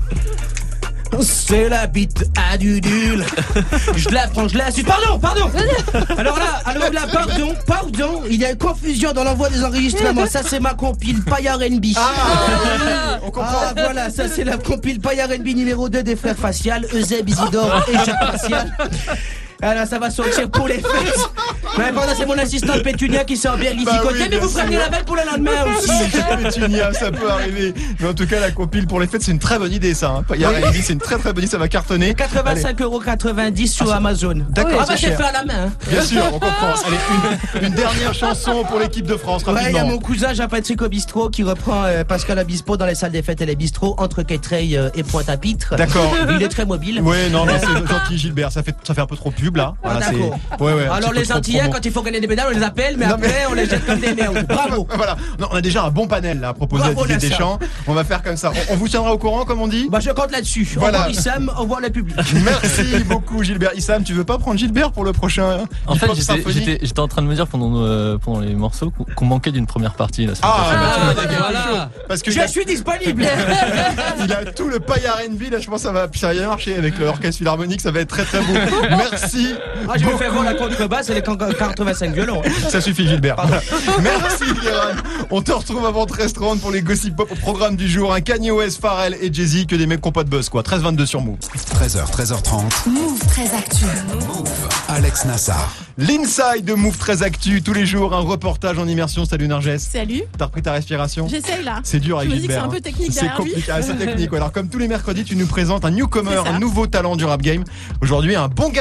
c'est la bite à Dudule. Je la prends, je la suce. Pardon, pardon. Alors là, alors là, pardon, pardon. Il y a une confusion dans l'envoi des enregistrements. Ça, c'est ma compile Paille R and B. Ah, on comprend. Ah, voilà, ça, c'est la compile Paille R and B numéro deux des frères Facial, Euseb, Isidore et Jacques Facial. Ah là, ça va sortir pour les fêtes. Mais pendant, c'est mon assistante Pétunia qui sort bien l'ici bah côté, oui, mais vous prenez la veille pour le lendemain aussi. Pétunia, ça peut arriver. Mais en tout cas, la compile pour les fêtes, c'est une très bonne idée, ça. Hein. Il y a rien dit, c'est une très très bonne idée, ça va cartonner. quatre-vingt-cinq euros quatre-vingt-dix sur ah, Amazon. D'accord, ah bah c'est c'est cher. fait à la main. Hein. Bien sûr, on comprend. Allez, une, une dernière chanson pour l'équipe de France, rapidement. Ouais, il y a mon cousin Jean-Patrick au bistrot qui reprend euh, Pascal Obispo dans les salles des fêtes et les bistrots entre Quetreil euh, et Pointe-à-Pitre. D'accord. Il est très mobile. Ouais, non, mais c'est gentil Gilbert, ça fait, ça fait un peu trop pub là. Ah, voilà, d'accord. Ouais, ouais, alors les Antillais, quand il faut gagner des médailles, on les appelle, mais non, après mais... on les jette comme des merdes. Bravo. Voilà, non, on a déjà un bon panel là à proposer Bravo, à Didier Deschamps. On va faire comme ça. On, on vous tiendra au courant, comme on dit. Bah je compte là-dessus. Voilà. Au revoir Issam, au revoir le public. Merci beaucoup Gilbert. Issam, tu veux pas prendre Gilbert pour le prochain? En fait, j'étais, j'étais en train de me dire pendant, euh, pendant les morceaux qu'on manquait d'une première partie. Là, ah, ah voilà. Parce que je a... suis disponible. Il a tout le paille R and B là, je pense que ça va, ça va bien marcher avec l'orchestre philharmonique, ça va être très très beau. Merci. Ah, je vais faire voir la contrebasse et les quatre-vingt-cinq violons. Ça suffit Gilbert. Merci Guérin. On te retrouve avant treize heures trente pour les Gossip Pop au programme du jour. Un Kanye West, Pharrell et Jay-Z, que des mecs qui n'ont pas de buzz quoi. treize vingt-deux sur Move. treize heures, treize heures trente. Move très actu. Move. Alex Nassar. L'inside de Move très actu. Tous les jours, un reportage en immersion. Salut Narges. Salut. T'as repris ta respiration? J'essaye là. C'est dur avec Je me dis que Gilbert. c'est un peu technique C'est derrière lui. compliqué. Ah, c'est technique. Alors comme tous les mercredis, tu nous présentes un newcomer, un nouveau talent du rap game. Aujourd'hui, un bon gamin de Mont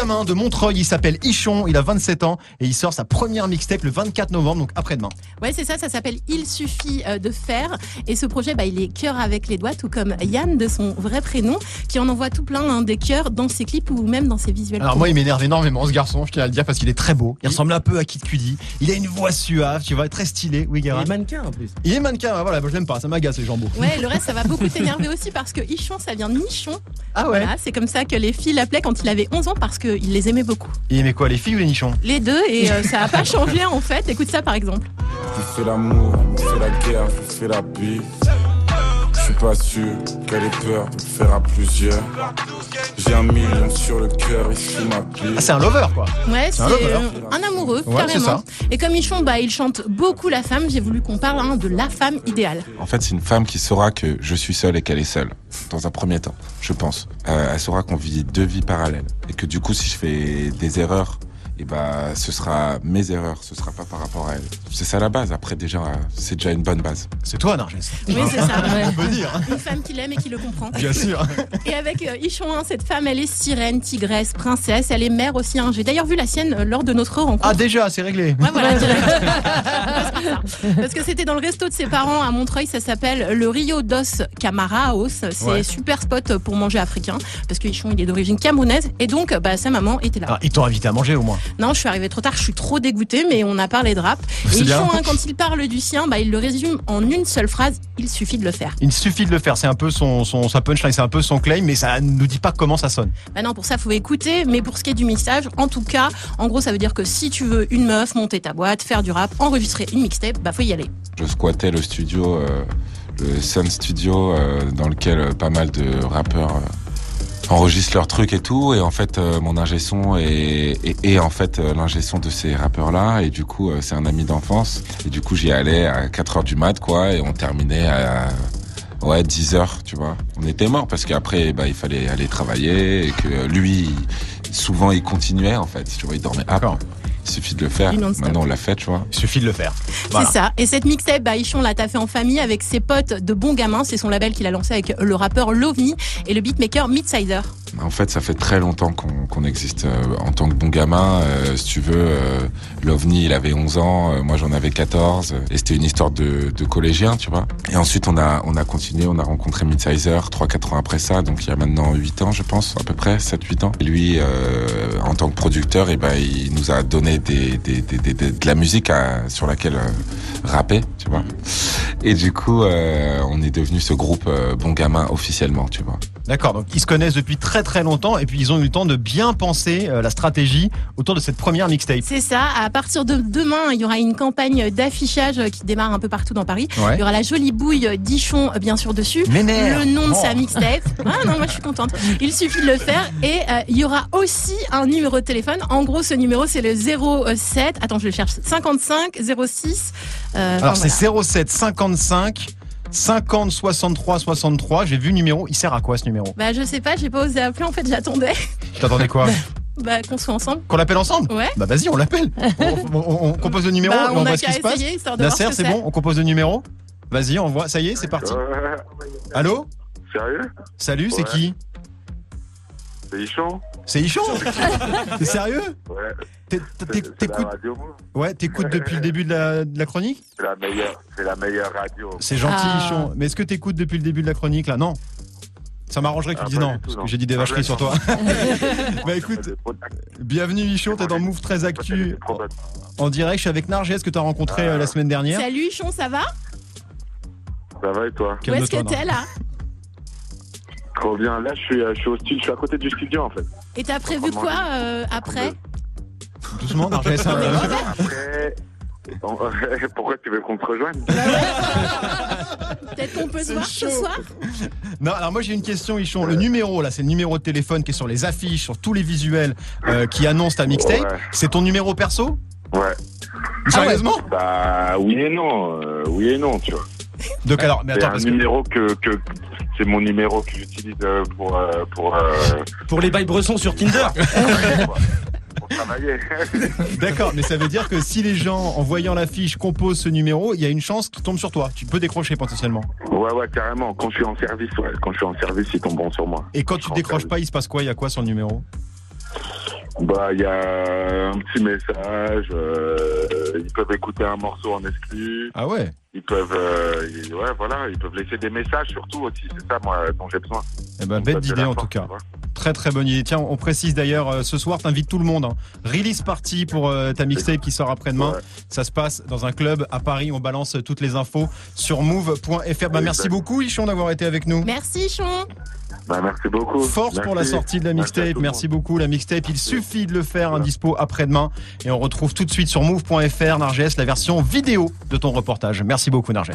Montreuil. Il s'appelle Ichon, il a vingt-sept ans et il sort sa première mixtape le vingt-quatre novembre, donc après-demain. Ouais, c'est ça, ça s'appelle Il suffit de faire. Et ce projet, bah, il est cœur avec les doigts, tout comme Yann de son vrai prénom, qui en envoie tout plein, hein, des cœurs dans ses clips ou même dans ses visuels. Alors moi, il m'énerve énormément ce garçon, je tiens à le dire, parce qu'il est très beau. Il ressemble un peu à Kid Cudi. Il a une voix suave, tu vois, très stylé. Oui, Guérin. Il est mannequin en plus. Il est mannequin, voilà, je l'aime pas, ça m'agace les jambons. Ouais, le reste, ça va beaucoup t'énerver aussi parce que Ichon, ça vient de Nichon. Ah ouais. Voilà, c'est comme ça que les filles l'appelaient quand il avait onze ans parce qu'il les aimait beaucoup. Il aimait quoi, les filles ou les nichons? Les deux, et euh, ça a pas changé en fait. Écoute ça par exemple. Tu fais l'amour, tu fais la guerre, je fais la bise. Je suis pas sûr qu'elle ait peur de le faire à plusieurs. J'ai un million sur le cœur et sur ma pile. Ah, c'est un lover quoi. Ouais, c'est un, euh, un amoureux, ouais, carrément. c'est ça. Et comme Ichon, bah, il chante beaucoup la femme, j'ai voulu qu'on parle hein, de la femme idéale. En fait, c'est une femme qui saura que je suis seul et qu'elle est seule. Dans un premier temps, je pense. Euh, elle saura qu'on vit deux vies parallèles. Et que du coup, si je fais des erreurs, et bah, ce sera mes erreurs, ce sera pas par rapport à elle. C'est ça la base. Après, déjà, c'est déjà une bonne base. C'est toi, Narges. Oui, c'est ça. On peut dire. Une femme qui l'aime et qui le comprend. Bien sûr. Et avec euh, Ichon, hein, cette femme, elle est sirène, tigresse, princesse. Elle est mère aussi. Hein. J'ai d'ailleurs vu la sienne euh, lors de notre rencontre. Ah, déjà, c'est réglé. Ouais, voilà, direct. Parce que c'était dans le resto de ses parents à Montreuil. Ça s'appelle le Rio dos Camaraos. C'est Ouais. super spot pour manger africain. Parce que Ichon, il est d'origine camerounaise. Et donc, bah, sa maman était là. Ah, ils t'ont invité à manger au moins. Non, je suis arrivée trop tard, je suis trop dégoûtée, mais on a parlé de rap. C'est Et bien. Ichon, hein, quand il parle du sien, bah, il le résume en une seule phrase, il suffit de le faire. Il suffit de le faire, c'est un peu son, son, sa punchline, c'est un peu son claim, mais ça ne nous dit pas comment ça sonne. Bah non, pour ça, faut écouter, mais pour ce qui est du mixage, en tout cas, en gros, ça veut dire que si tu veux une meuf, monter ta boîte, faire du rap, enregistrer une mixtape, bah faut y aller. Je squattais le studio, euh, le Sun Studio, euh, dans lequel euh, pas mal de rappeurs euh, enregistrent leurs trucs et tout. Et en fait, euh, mon ingé son est, est, est en fait euh, l'ingé son de ces rappeurs-là. Et du coup, euh, c'est un ami d'enfance. Et du coup, j'y allais à quatre heures du mat, quoi. Et on terminait à ouais dix heures, tu vois. On était morts parce qu'après, bah, il fallait aller travailler. Et que lui, souvent, il continuait, en fait. Tu vois, il dormait à part. Il suffit de le faire. Maintenant, on l'a fait, tu vois. Il suffit de le faire. Voilà. C'est ça. Et cette mixtape, bah, Ichon l'a taffé en famille avec ses potes de Bon Gamin. C'est son label qu'il a lancé avec le rappeur Lovni et le beatmaker Midsizer. En fait, ça fait très longtemps qu'on qu'on existe euh, en tant que bon gamin. Euh, si tu veux, euh, l'OVNI, il avait onze ans, euh, moi j'en avais quatorze. Et c'était une histoire de, de collégien, tu vois. Et ensuite, on a, on a continué, on a rencontré Midsizer trois quatre ans après ça. Donc il y a maintenant huit ans, je pense, à peu près, sept huit ans. Et lui, euh, en tant que producteur, et ben, il nous a donné des, des, des, des, des, de la musique à, sur laquelle euh, rapper, tu vois. Et du coup, euh, on est devenu ce groupe euh, Bon Gamin officiellement, tu vois. D'accord, donc ils se connaissent depuis très très longtemps et puis ils ont eu le temps de bien penser euh, la stratégie autour de cette première mixtape. C'est ça. À partir de demain, il y aura une campagne d'affichage qui démarre un peu partout dans Paris. Ouais. Il y aura la jolie bouille d'Ichon, bien sûr, dessus. M'énerve. Le nom de Oh. sa mixtape. Ah non, moi je suis contente. Il suffit de le faire. Et euh, il y aura aussi un numéro de téléphone. En gros, ce numéro, c'est le zéro sept. Attends, je le cherche. cinquante-cinq zéro six. Euh, Alors enfin, c'est voilà. zéro sept cinquante-cinq cinquante soixante-trois soixante-trois. J'ai vu le numéro. Il sert à quoi ce numéro? Bah, je sais pas, j'ai pas osé appeler. En fait, j'attendais. Tu t'attendais quoi? Bah, qu'on soit ensemble. Qu'on l'appelle ensemble? Ouais. Bah vas-y, on l'appelle. On, on- on compose le numéro Bah, et on on a voit ce qu'à qui se passe. essayer, histoire de voir Nasser, ce que c'est c'est. bon? On compose le numéro? Vas-y, on voit. Ça y est, c'est parti. Allô? Sérieux? Salut, c'est Ouais. qui? C'est Ichon? C'est Ichon? T'es sérieux? Ouais. T'es- C'est- t'es- c'est la T'écoutes radio Move. ouais, t'écoutes depuis le début de la, de la chronique? C'est la meilleure, c'est la meilleure radio. C'est gentil, Ah. Ichon. Mais est-ce que t'écoutes depuis le début de la chronique là? Non. Ça m'arrangerait que tu Ah, dises pas non, du tout, parce que non. j'ai dit des Ah, vacheries sur toi. d'accord. Bah écoute, bienvenue Ichon, t'es dans Move très Actu en direct. Je suis avec Narges que t'as rencontré euh, la semaine dernière. Salut, Ichon, ça va? Ça va et toi? Où est-ce que Calme-toi, t'es là? Trop bien. Là, je suis, euh, je suis au studio, je suis à côté du studio en fait. Et t'as prévu quoi euh, après? Doucement, Narges. hein. Après, bon, pourquoi tu veux qu'on te rejoigne? Peut-être qu'on peut se C'est voir chaud. ce soir? Non, alors moi j'ai une question, Ichon. Le numéro là, c'est le numéro de téléphone qui est sur les affiches, sur tous les visuels euh, qui annoncent ta mixtape. Ouais. C'est ton numéro perso? Ouais. Sérieusement? Bah oui et non, euh, oui et non, tu vois. Donc alors, mais C'est attends, un parce que numéro que, que c'est mon numéro que j'utilise euh, pour euh, pour euh, Pour les bails bressons sur Tinder. pour travailler. d'accord, mais ça veut dire que si les gens, en voyant l'affiche, composent ce numéro, il y a une chance qu'il tombe sur toi. Tu peux décrocher potentiellement. Ouais, ouais, carrément. Quand je suis en service, ouais. Quand je suis en service, ils tombent bon sur moi. Et quand Je tu suis en décroches service. pas, il se passe quoi? Il y a quoi sur le numéro? Bah, il y a un petit message. Euh, ils peuvent écouter un morceau en exclu. Ah ouais. Ils peuvent, euh, ils- ouais, voilà, ils peuvent laisser des messages surtout aussi. C'est ça, moi, dont j'ai besoin. Eh ben, Donc, bête ça, c'est d'idée la en force, tout cas. tu vois. Très très bonne idée. Tiens, on précise d'ailleurs, euh, ce soir, t'invites tout le monde. Hein. Release party pour euh, ta mixtape qui sort après-demain. Ouais. Ça se passe dans un club à Paris. On balance toutes les infos sur move point f r. Bah, merci Exact. beaucoup, Ichon, d'avoir été avec nous. Merci, Chon. Bah, merci beaucoup. Force pour la Merci. sortie de la Merci à mixtape. tout le Merci monde. beaucoup. La mixtape, il suffit de le faire. Un dispo après-demain. Et on retrouve tout de suite sur move point f r, Narges, la version vidéo de ton reportage. Merci beaucoup, Narges.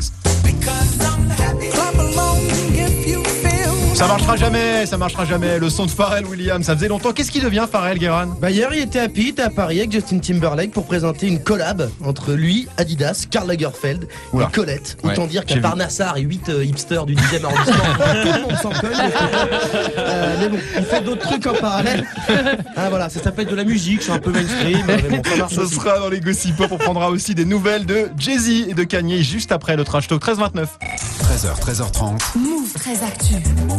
Ça marchera jamais, ça marchera jamais. Le son de Pharrell Williams, ça faisait longtemps. Qu'est-ce qui devient Pharrell, Guérin? Bah hier il était à Pitt à Paris avec Justin Timberlake pour présenter une collab entre lui, Adidas, Karl Lagerfeld Oula. et Colette. Ouais, Autant dire qu'à j'ai vu. Parnassar et huit euh, hipsters du dixième arrondissement, tout le monde s'en colle. Euh, mais bon, il fait d'autres trucs en parallèle. Ah voilà, ça s'appelle de la musique, c'est un peu mainstream, mais bon, ça marche Ce aussi. sera dans les Gossip Pop. On prendra aussi des nouvelles de Jay-Z et de Kanye juste après le Trash Talk treize vingt-neuf. treize heures, treize heures trente. Move très actu.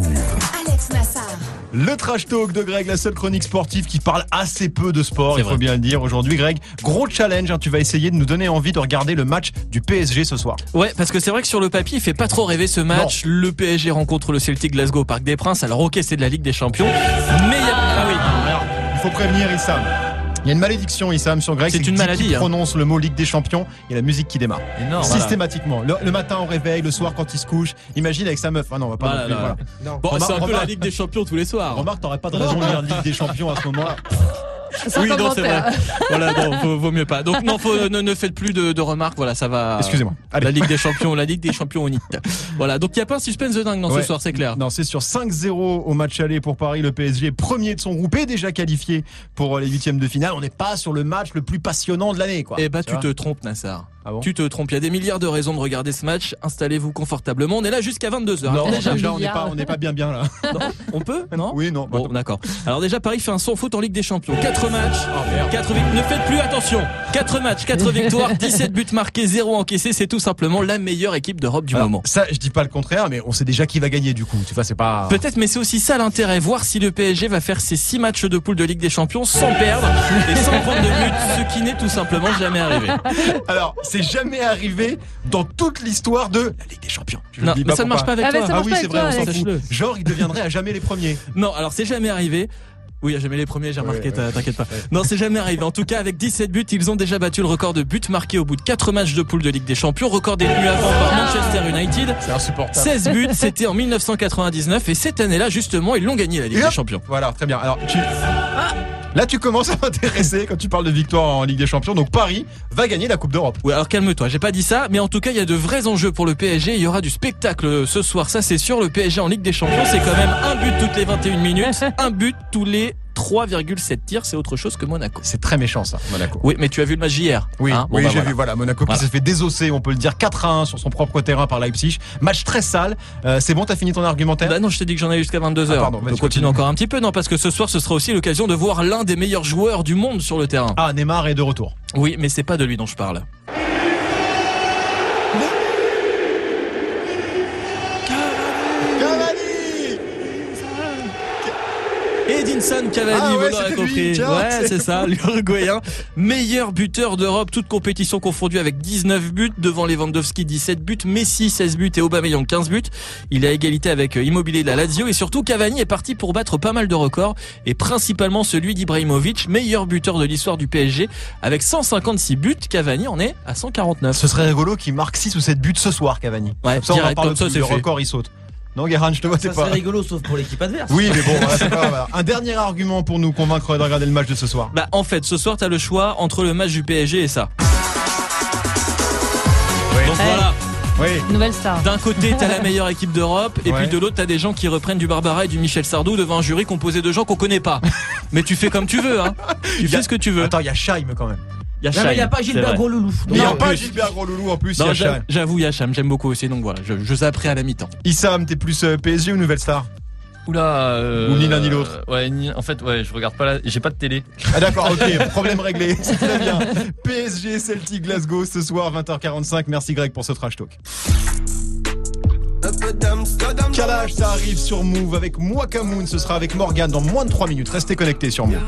Alex Nassar. Le Trash Talk de Greg, la seule chronique sportive qui parle assez peu de sport, C'est il faut vrai. bien le dire. Aujourd'hui, Greg, gros challenge. Hein, tu vas essayer de nous donner envie de regarder le match du P S G ce soir. Ouais, parce que c'est vrai que sur le papier, il fait pas trop rêver ce match. Le P S G rencontre le Celtic Glasgow au Parc des Princes. Alors ok, c'est de la Ligue des Champions, mais il y a... ah oui. Alors, il faut prévenir Issam. Il y a une malédiction, Issam, sur Greg. C'est que une dès maladie, qu'il hein. prononce le mot Ligue des Champions, il y a la musique qui démarre. Énorme. Systématiquement. Le, le matin au réveil, le soir quand il se couche. Imagine avec sa meuf. Ah non, on va pas Voilà, non plus, voilà. voilà. Non. Bon, Remarque- c'est un peu la remarque- Ligue des Champions tous les soirs. Remarque, t'aurais pas de raison de lire Ligue des Champions à ce moment-là. Sans Oui, non, c'est commentaire. vrai. Voilà, non, vaut, vaut mieux pas. Donc non, faut, ne, ne faites plus de, de remarques. Voilà, ça va. Excusez-moi. Allez. La Ligue des Champions, la Ligue des Champions unique. Voilà, donc il y a pas un suspense de dingue dans Ouais. ce soir, c'est clair. Non, c'est sur cinq zéro au match aller pour Paris. Le P S G est premier de son groupe et déjà qualifié pour les huitièmes de finale. On n'est pas sur le match le plus passionnant de l'année, quoi. Eh bah, tu vois te trompes, Nassar. Ah bon Tu te trompes. Il y a des milliards de raisons de regarder ce match. Installez-vous confortablement. On est là jusqu'à vingt-deux heures. Non, Alors, déjà, déjà, on n'est pas, on n'est pas bien bien là. non, on peut, non? Oui, non. Bon, d'accord. Alors déjà, Paris fait un sans faute en Ligue des Champions. quatre matchs, Oh, merde. quatre victoires. Ne faites plus attention. quatre matchs, quatre victoires, dix-sept buts marqués, zéro encaissés. C'est tout simplement la meilleure équipe d'Europe du Alors, moment. ça, je dis pas le contraire, mais on sait déjà qui va gagner du coup. Tu vois, c'est pas. Peut-être, mais c'est aussi ça l'intérêt. Voir si le P S G va faire ses six matchs de poule de Ligue des Champions sans perdre et sans prendre de but, ce qui n'est tout simplement jamais arrivé. Alors, c'est jamais arrivé dans toute l'histoire de la Ligue des Champions. Je Non, le dis mais pas ça ne pour marche pas avec Ah, mais toi. ça Ah marche oui, pas c'est avec vrai, toi, on s'en Alex. fout. Sache-le. Genre, ils deviendraient à jamais les premiers. Non, alors c'est jamais arrivé. Oui, à jamais les premiers, j'ai remarqué, Ouais, t'as- ouais. t'inquiète pas. Non, c'est jamais arrivé. En tout cas, avec dix-sept buts, ils ont déjà battu le record de buts marqués au bout de quatre matchs de poule de Ligue des Champions. Record détenu avant par Manchester United. C'est insupportable. seize buts, c'était en mille neuf cent quatre-vingt-dix-neuf. Et cette année-là, justement, ils l'ont gagné la Ligue Et des hop. Champions. Voilà, très bien. Alors, tu. Là, tu commences à m'intéresser quand tu parles de victoire en Ligue des Champions. Donc, Paris va gagner la Coupe d'Europe. Oui, alors calme-toi, j'ai pas dit ça, mais en tout cas, il y a de vrais enjeux pour le P S G. Il y aura du spectacle ce soir, ça c'est sûr. Le P S G en Ligue des Champions, c'est quand même un but toutes les vingt et une minutes, un but tous les trois virgule sept tirs, c'est autre chose que Monaco. C'est très méchant, ça, Monaco. Oui, mais tu as vu le match hier. Oui, hein Bon, oui, bah, j'ai voilà. vu. Voilà, Monaco Voilà. qui s'est fait désosser, on peut le dire, quatre à un sur son propre terrain par Leipzig. Match très sale. Euh, c'est bon, t'as fini ton argumentaire? Bah non, je t'ai dit que j'en ai jusqu'à vingt-deux heures. Ah, pardon, vas-y, Donc continue continue. encore un petit peu, non, parce que ce soir, ce sera aussi l'occasion de voir l'un des meilleurs joueurs du monde sur le terrain. Ah, Neymar est de retour. Oui, mais c'est pas de lui dont je parle. Edinson Cavani, Ah ouais, vous l'aurez c'était lui, compris. tiens, ouais, c'est c'est ça, l'Uruguayen. Meilleur buteur d'Europe, toute compétition confondue avec dix-neuf buts, devant Lewandowski dix-sept buts, Messi seize buts et Aubameyang quinze buts. Il a égalité avec Immobilier de la Lazio et surtout Cavani est parti pour battre pas mal de records et principalement celui d'Ibrahimovic, meilleur buteur de l'histoire du P S G avec cent cinquante-six buts. Cavani en est à cent quarante-neuf. Ce serait rigolo qu'il marque six ou sept buts ce soir, Cavani. Ouais, Comme ça, on en direct, parle comme ça, plus, c'est le fait. record, il saute. Non, Guérin, je te vois, Ça t'es serait pas. rigolo sauf pour l'équipe adverse. Oui, mais bon, voilà, c'est pas grave. Alors, un dernier argument pour nous convaincre de regarder le match de ce soir. Bah en fait, ce soir t'as le choix entre le match du P S G et ça. Oui. Donc Hey. voilà. Oui. Nouvelle star. D'un côté, t'as la meilleure équipe d'Europe, et Ouais. puis de l'autre, t'as des gens qui reprennent du Barbara et du Michel Sardou devant un jury composé de gens qu'on connaît pas. Mais tu fais comme tu veux, hein. Tu Y a- fais ce que tu veux. Attends, il y a Scheim quand même. Il y a Non, mais il n'y a pas Gilbert Gros-Loulou. Il n'y a Non, pas plus. Gilbert Gros-Loulou en plus, il y Non, a j'a- Scheim. j'avoue, il y a Cham, j'aime beaucoup aussi, donc voilà, je, je zapperai à la mi-temps. Issam, t'es plus euh, P S G ou Nouvelle Star? Oula. Euh, Ou ni l'un ni l'autre. Ouais, ni- en fait, ouais, je regarde pas la. J'ai pas de télé. Ah d'accord, ok, problème réglé, c'est très bien. P S G Celtic Glasgow ce soir vingt heures quarante-cinq. Merci Greg pour ce trash talk. Kalash, ça arrive sur Move avec Mwakamoon. Ce sera avec Morgane dans moins de trois minutes. Restez connectés sur Move.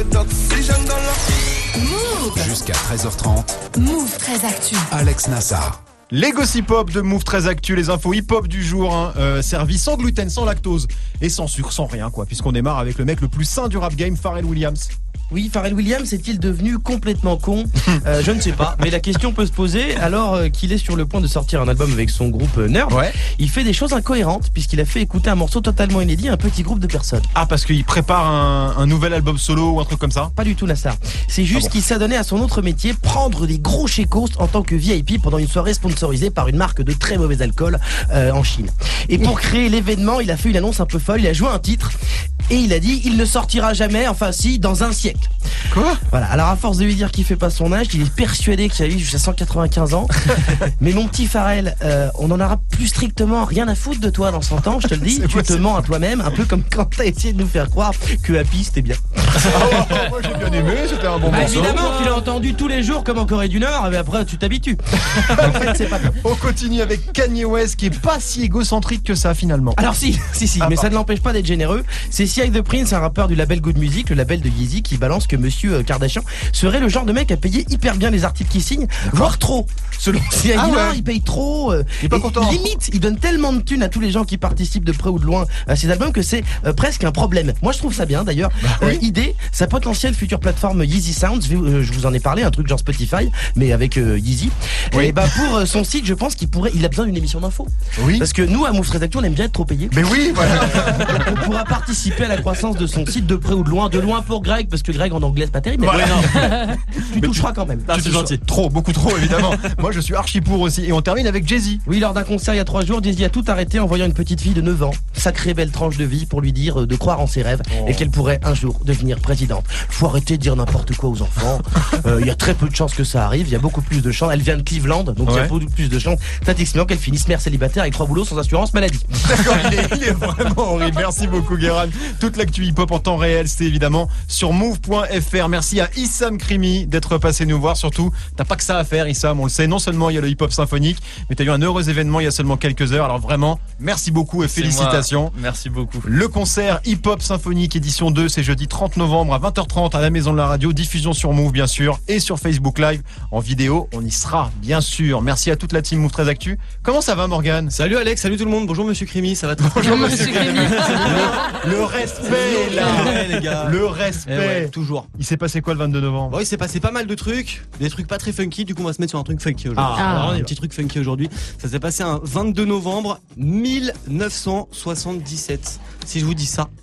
Move. Jusqu'à treize heures trente. Move très actu. Alex Nassar. Les gossip hop de Move très actu, les infos hip hop du jour, hein, euh, servis sans gluten, sans lactose et sans sucre, sans rien quoi. Puisqu'on démarre avec le mec le plus sain du rap game, Pharrell Williams. Oui, Pharrell Williams est-il devenu complètement con? euh, Je ne sais pas, mais la question peut se poser alors euh, qu'il est sur le point de sortir un album avec son groupe euh, Nerd. Ouais. Il fait des choses incohérentes puisqu'il a fait écouter un morceau totalement inédit à un petit groupe de personnes. Ah, parce qu'il prépare un, un nouvel album solo ou un truc comme ça? Pas du tout, Nassar. C'est juste Ah bon. qu'il s'est donné à son autre métier, prendre des gros chécos en tant que V I P pendant une soirée sponsorisée par une marque de très mauvais alcool euh, en Chine. Et pour créer l'événement, il a fait une annonce un peu folle, il a joué un titre et il a dit il ne sortira jamais, enfin si, dans un siècle. Quoi? Voilà, alors à force de lui dire qu'il fait pas son âge, il est persuadé qu'il a eu jusqu'à cent quatre-vingt-quinze ans. Mais mon petit Pharrell, euh, on en aura plus strictement rien à foutre de toi dans cent ans, je te le dis. C'est Tu possible. te mens à toi-même, un peu comme quand t'as essayé de nous faire croire que Happy c'était bien. Ah ouais, moi j'ai bien aimé, c'était un bon Bah, morceau. évidemment, tu l'as entendu tous les jours comme en Corée du Nord, mais après tu t'habitues. En fait, c'est pas bien. On continue avec Kanye West qui est pas si égocentrique que ça finalement. Alors si, si, si, Ah, mais pardon. ça ne l'empêche pas d'être généreux. C'est C I The Prince, un rappeur du label Good Music, le label de Yeezy, qui balance que Monsieur Kardashian serait le genre de mec à payer hyper bien les artistes qu'il signe, voire trop. Selon C I D, Ah ouais. il paye trop. euh, Il est pas et content. Limite, il donne tellement de thunes à tous les gens qui participent de près ou de loin à ses albums que c'est euh, presque un problème. Moi, je trouve ça bien d'ailleurs. Bah Euh, idée, sa potentielle future plateforme Yeezy Sounds, je, euh, je vous en ai parlé, un truc genre Spotify, mais avec euh, Yeezy. Oui. Et bah pour euh, son site, je pense qu'il pourrait, il a besoin d'une émission d'info. Oui. Parce que nous, à Move Très Actu, on aime bien être trop payés. Mais oui, voilà. Donc on pourra participer à la croissance de son site de près ou de loin. De loin pour Greg, parce que Greg en anglais c'est pas terrible. Mais Voilà. non. tu toucheras quand même. Ah, Tu c'est touches- gentil. Trop, beaucoup trop évidemment. Moi je suis archi pour aussi. Et on termine avec Jay-Z. Oui, lors d'un concert il y a trois jours, Jay-Z a tout arrêté en voyant une petite fille de neuf ans. Sacrée belle tranche de vie pour lui dire euh, de croire en ses rêves Oh. et qu'elle pourrait un jour devenir présidente. Faut arrêter de dire n'importe quoi aux enfants. Euh, Il y a très peu de chances que ça arrive. Il y a beaucoup plus de chances. Elle vient de Cleveland, donc il y Ouais. a beaucoup plus de chances statistiquement qu'elle finisse mère célibataire avec trois boulots sans assurance maladie. D'accord, il est, il est vraiment horrible. Merci beaucoup Guérin. Toute l'actu hip-hop en temps réel, c'est évidemment sur move point f r. Merci à Issam Krimi d'être passé nous voir. Surtout, t'as pas que ça à faire Issam, on le sait. Non seulement il y a le hip-hop symphonique, mais t'as eu un heureux événement il y a seulement quelques heures. Alors vraiment, merci beaucoup et C'est félicitations. moi. Merci beaucoup. Le concert hip-hop symphonique édition deux, c'est jeudi trente novembre à vingt heures trente à la Maison de la Radio. Diffusion sur Move bien sûr et sur Facebook Live en vidéo. On y sera bien sûr. Merci à toute la team Move très Actu. Comment ça va Morgane? Salut Alex, salut tout le monde, bonjour Monsieur Crimi, ça va très Bonjour bien. monsieur Krimi. Le, le respect là. Ouais, les gars. Le Eh respect. ouais, toujours. Il s'est passé quoi le vingt-deux novembre? Bon, il s'est passé pas mal de trucs, des trucs pas très funky, du coup on va se mettre sur un truc funky aujourd'hui. Ah, Alors, on y un va. petit truc funky aujourd'hui. Ça s'est passé un vingt-deux novembre mille neuf cent soixante-dix-sept. Si je vous dis ça.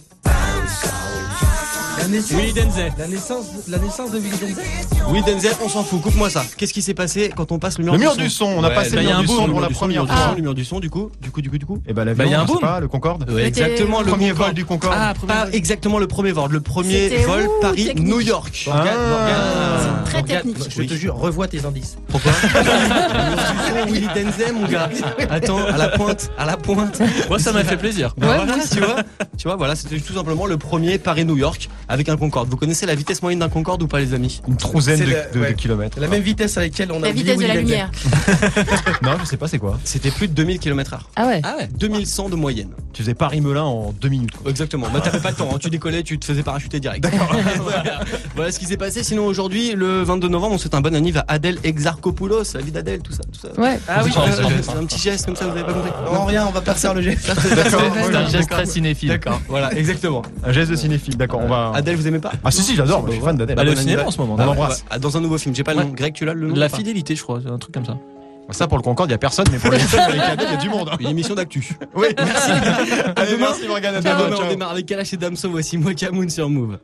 La naissance, Oui, Denzel. la naissance, la naissance de Willy Denzel. Oui, Denzel, on s'en fout. Coupe-moi ça. Qu'est-ce qui s'est passé quand on passe le mur Le du mur son du son, on a Ouais, passé bah, le y a mur un du boom, son le pour mur la du son, première le mur du son, fois. Le mur du son, du coup, du coup, du coup, du coup. Et bah Bah, y a un l'avion, je sais boom. pas, le Concorde. Ouais, exactement le Premier Concorde. vol du Concorde. Ah, pas exactement le premier vol, le premier C'était vol où, Paris-New technique York. Ah. C'est très Morgane, technique. Je te jure, revois tes indices. Pourquoi Willy Denzel, mon gars. Attends, à la pointe, à la pointe. Moi, ça m'a fait plaisir. Bah voilà, tu vois, tu vois, voilà, c'était tout simplement le premier Paris-New York avec un Concorde. Vous connaissez la vitesse moyenne d'un Concorde ou pas, les amis? Une trouzaine C'est de, la- de- ouais. de kilomètres. La même vitesse à laquelle on a La oublié vitesse de la Willy lumière. Denzel. Non, je sais pas c'est quoi. C'était plus de deux mille kilomètres heure. Ah ouais. Ah ouais, deux mille cent de moyenne. Tu faisais Paris-Melun en deux minutes. Quoi. Exactement. Bah t'avais pas le temps, hein. Tu décollais, tu te faisais parachuter direct. D'accord. voilà. Voilà ce qui s'est passé. Sinon aujourd'hui, le vingt-deux novembre, on souhaite un bon anniversaire à Adèle Exarchopoulos, la vie d'Adèle, tout ça, tout ça. Ouais. Ah oui, Oh, euh, c'est c'est un petit geste comme ça, vous avez pas compris? Non, rien, on va pas faire le geste. D'accord. C'est un geste très cinéphile. D'accord. Voilà, exactement. Un geste de cinéphile, d'accord. On va. Adèle, vous aimez pas? Ah si si, j'adore. moi, Je suis fan d'Adèle. Bah, le Bon cinéma anniversaire. en ce moment. On Ah ouais, l'embrasse. ouais. Dans un nouveau film, j'ai pas le Ouais. nom. Greg, tu l'as le nom? La ou pas fidélité, je crois, un truc comme ça. Ça pour le Concorde, il y a personne, mais pour les films avec Adèle, il y a du monde. hein. Une émission d'actu. Oui, merci. Allez, merci Morgane. À À demain. demain, on Ciao. démarre les Kalash et Damso. Voici Mwakamoon sur Move.